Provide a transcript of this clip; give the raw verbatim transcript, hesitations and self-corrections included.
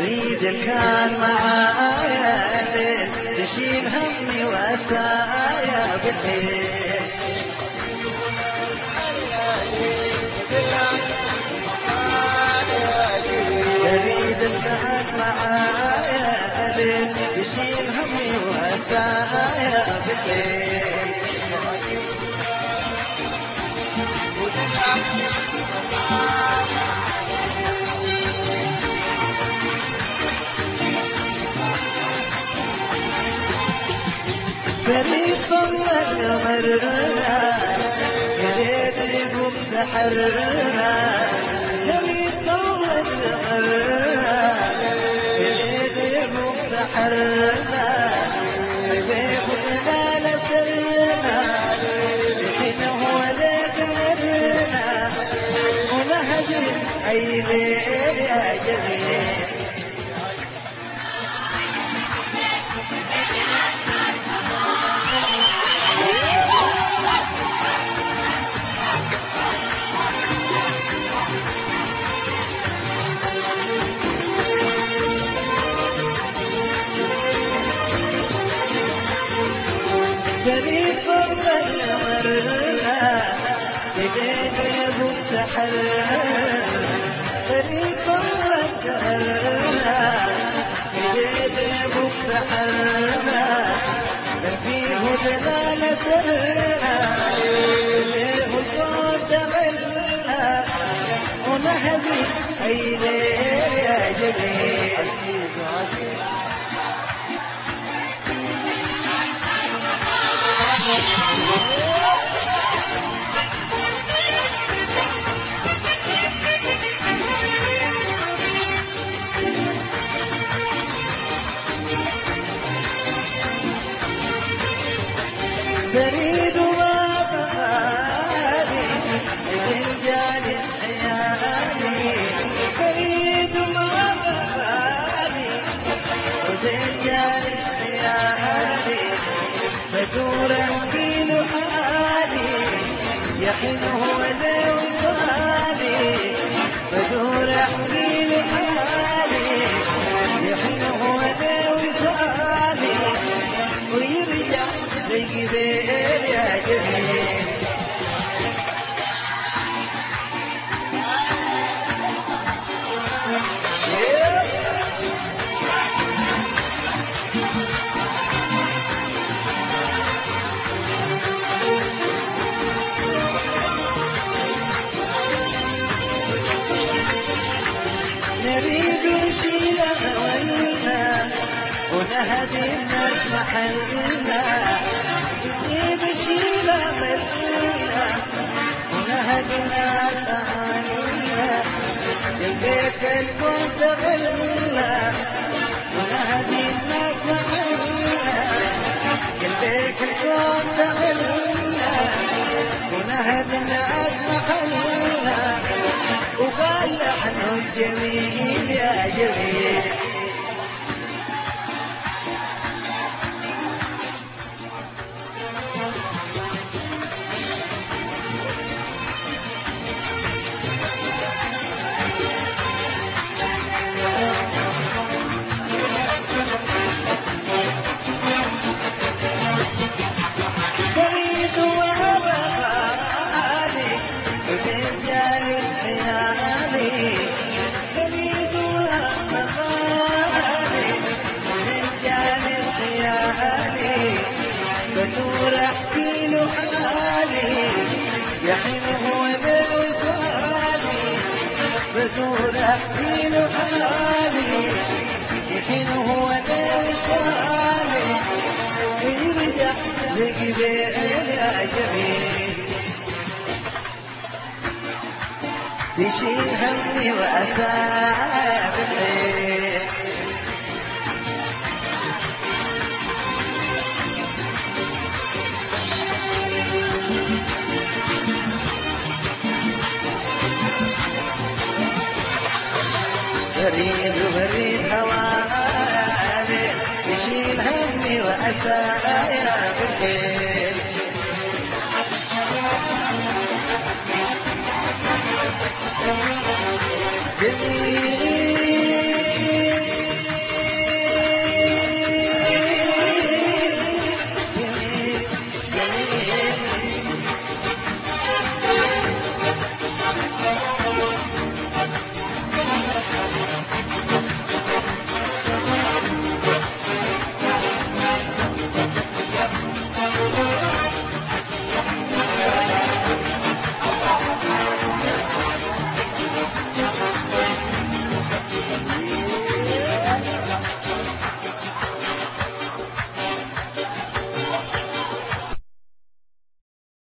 بريد كان معايا ليل تشيل همي وأسايا بالليل. بريد كان معايا ليل تشيل همي وأسايا بالليل. بريد طلع مرنا بريد يقوم سحرنا. بريد طلع مرنا بريد يقوم سحرنا. بريد لنا لسرنا لكن هو ذاك مرنا ونهدي أي ليل يا جميل. بريد طلع مرنا بديت يبو سحرنا. بريد طلع مرنا بديت يبو سحرنا. بل فيه دلالة سرنا فيه صوت دملنا ونهدي أي ليل يا جميل. بريد ما بغالي بالجالي حيالي. بريد ما بغالي بالجالي حيالي. بدور احكي له حالي يحين هو ذا وصالي. بدور احكي له حالي يحين هو ذا وصالي. ويرجع زي قبيل يا جميل. نريد نشيل أولنا ونهدي الناس محلنا. نريد نشيل أولنا ونهدي الناس محلنا. للبيت الكون تغلنا ونهدي الناس محلنا. للبيت الكون تغلنا ونهدي الناس محلنا. وقال لحنه الجميل يا جميل. بريد وهبالي وبالجالي حيالي. بريد وهبالي وبالجالي حيالي. بدور احكي له حالي يحين هو ذا وصالي. بدور احكي له حالي يحين هو ذا وصالي. ويرجع لقبيل يا جميل. يشيل همي وأسايا بالليل. بريد بريد هوالي يشيل همي وأسايا بالليل. جميل